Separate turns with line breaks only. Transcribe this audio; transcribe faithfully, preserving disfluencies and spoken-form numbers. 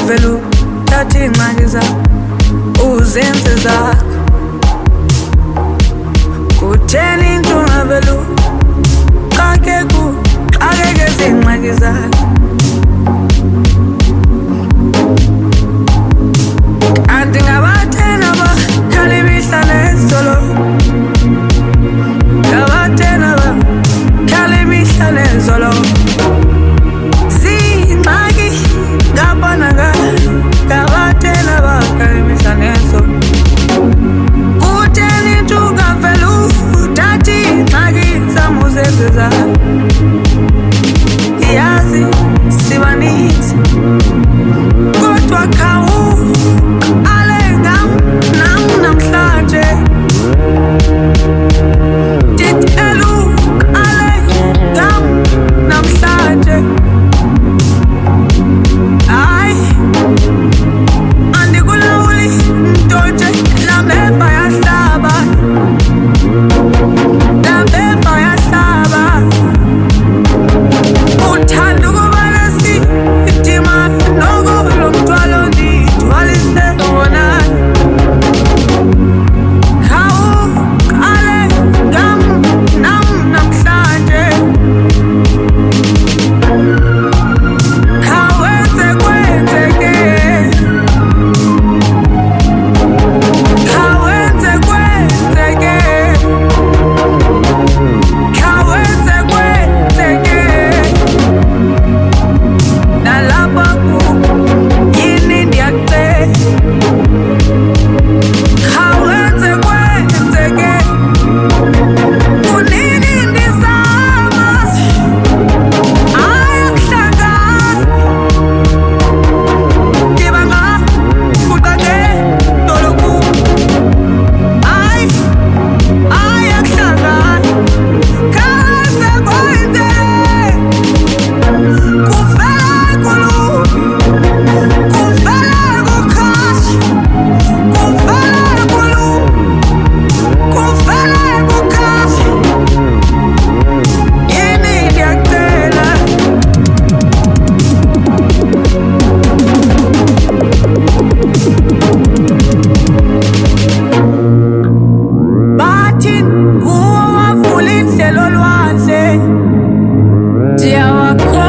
ungavela uthathe ingxaki zakho uzenze zakho. Kutheni into ungavela uxake ku xakeke zingxaki zakho. Kanti ngabathena bakhala imihla nezolo, ngabathena bakhala imihla nezolo. Zingxaki ngapana ngabathena bakhala imihla nezolo. Kutheni into ungavela uthathe ingxaki zami uzenze zakho. Yazi sibaninzi kodwa khawu ale ngam nam namhlanje. Dithi elu ale ngam namhlanje. Ay andikulawuli nto nje lameva yahlaba, lameva yahlaba. Uthanda ukuba nesidima noko lo mthwalo ndithwalise wona. Hawu qale ngam nam namhlanje. Khawenze kwenzeke, khawenze kwenzeke, khawenze kwenzeke. Nalapha ku yini ndiyacela, khawenze kwenzeke. Kunini ndizama ayakuhlangana, ndibanga kuqake doloku. Ay ayakuhlangana, khawenze kwenzeke. Kuvela kulubi, kuvela kukhashi, kuvela kulubi, kuvela kukhashi. Yini ndiyacela. Bathi nguwe wavula indlela olwandle, ndiyawakholwa.